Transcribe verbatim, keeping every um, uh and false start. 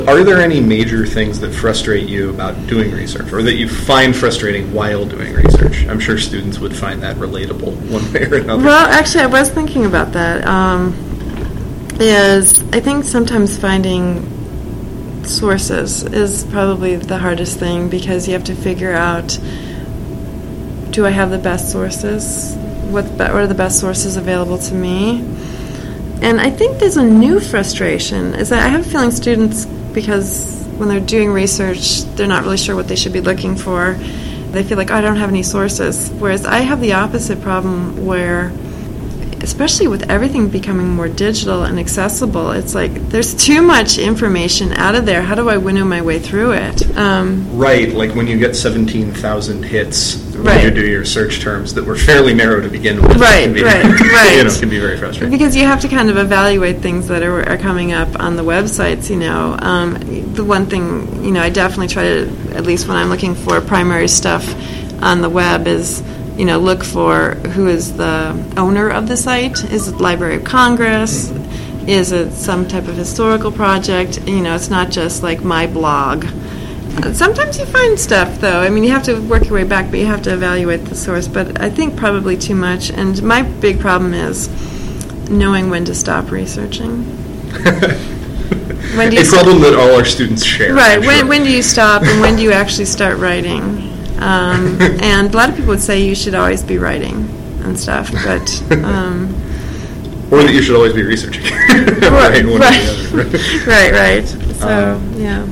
Are there any major things that frustrate you about doing research, or that you find frustrating while doing research? I'm sure students would find that relatable one way or another. Well, actually, I was thinking about that. Um, is I think sometimes finding sources is probably the hardest thing, because you have to figure out, do I have the best sources? What, what are the best sources available to me? And I think there's a new frustration, is that I have a feeling students, because when they're doing research, they're not really sure what they should be looking for. They feel like, oh, I don't have any sources. Whereas I have the opposite problem where, especially with everything becoming more digital and accessible, it's like there's too much information out of there. How do I winnow my way through it? Um, right, like when you get seventeen thousand hits when right. you do your search terms that were fairly narrow to begin with. Right, can be, right, right. You know, can be very frustrating. Because you have to kind of evaluate things that are, are coming up on the websites, you know. Um, the one thing, you know, I definitely try to, at least when I'm looking for primary stuff on the web, is you know, look for who is the owner of the site. Is it Library of Congress? Is it some type of historical project? You know, it's not just like my blog. Sometimes you find stuff, though. I mean, you have to work your way back, but you have to evaluate the source. But I think probably too much. And my big problem is knowing when to stop researching. When do you A problem st- that all our students share. Right. When, sure. when do you stop, and when do you actually start writing? Um, and a lot of people would say you should always be writing and stuff, but um, or that you should always be researching. right, right, one right. or the other, right? right, right. So um, yeah.